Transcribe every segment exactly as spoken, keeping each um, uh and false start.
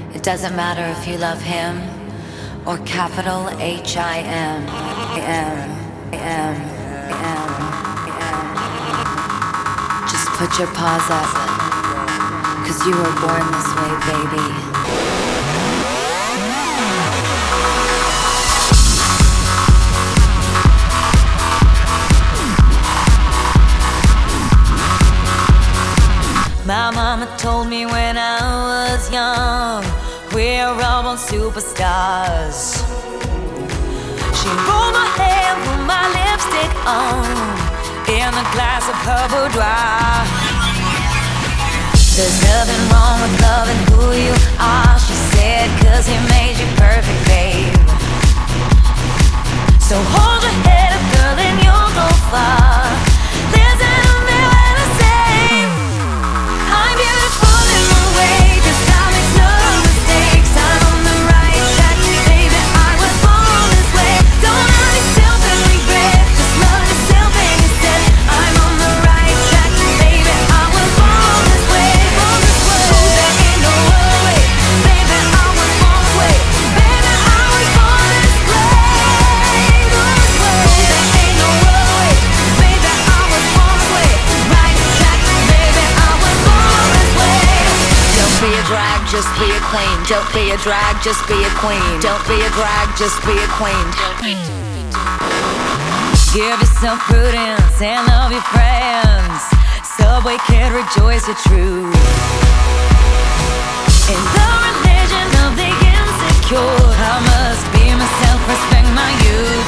It doesn't matter if you love him or capital H I M. M, M, M, M. Just put your paws up, 'cause you were born this way, baby. My mama told me when I was young, we're all born superstars. She rolled my hair, put my lipstick on, in a glass of her boudoir. There's nothing wrong with loving who you are, she said, 'cause he made you perfect, babe. So hold your head up, girl, and you'll go far. There's an just be a queen. Don't be a drag, just be a queen. Don't be a drag, just be a queen. Give yourself prudence and love your friends. Subway kid, rejoice your truth. In the religion of the insecure, I must be myself, respect my youth.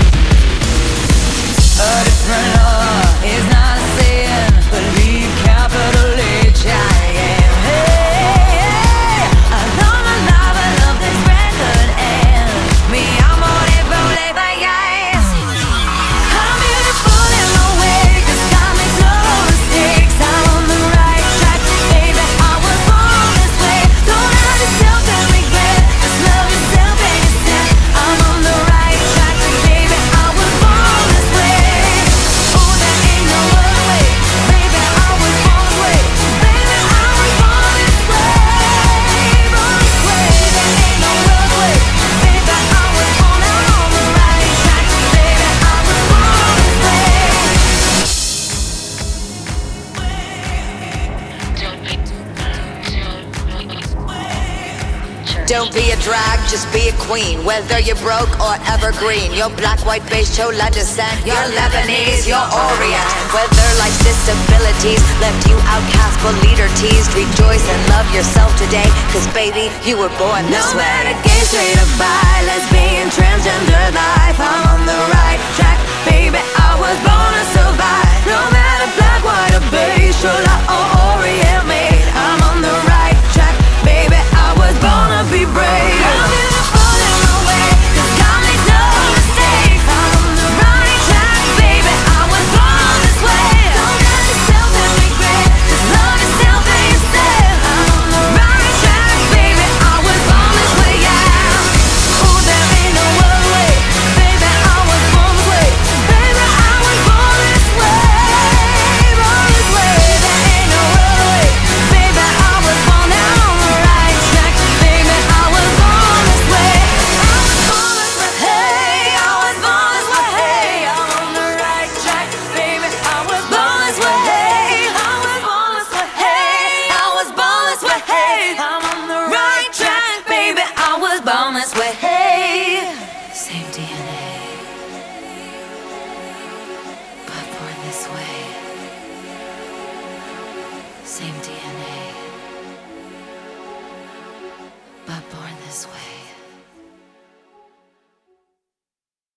A different law is not a sin. Believe capital H I M. Don't be a drag, just be a queen. Whether you're broke or evergreen, you're black, white, beige, chola descent, you're Lebanese, you're Orient. Whether life's disabilities left you outcast but leader teased, rejoice and love yourself today, 'cause baby, you were born this way. No matter gay, straight or bi, lesbian, transgender life, I'm on the right track, baby, I was born to survive. No matter black, white or beige, chola or Orient made, I'm on the right track, baby, I was born to be brave. I'm beautiful in my way, 'cause God makes no mistakes. I'm on the right track, baby, I was born this way. Don't hurt yourself and regret, just love yourself and yourself. I'm on the right track, baby, I was born this way, yeah. Ooh, there ain't no other way, baby, I was born this way. Baby, I was born this way, born this way. There ain't no other way, baby, I was born down on the right track, baby, I was born this way. I was born this way, hey, I was born this way, hey, I'm on the right track, baby, I was born this way, hey, I was born this way, hey, I was born this way, hey, I'm on the right track, baby, I was born this way, hey. Same D N A, but born this way. Same D N A, but born this way.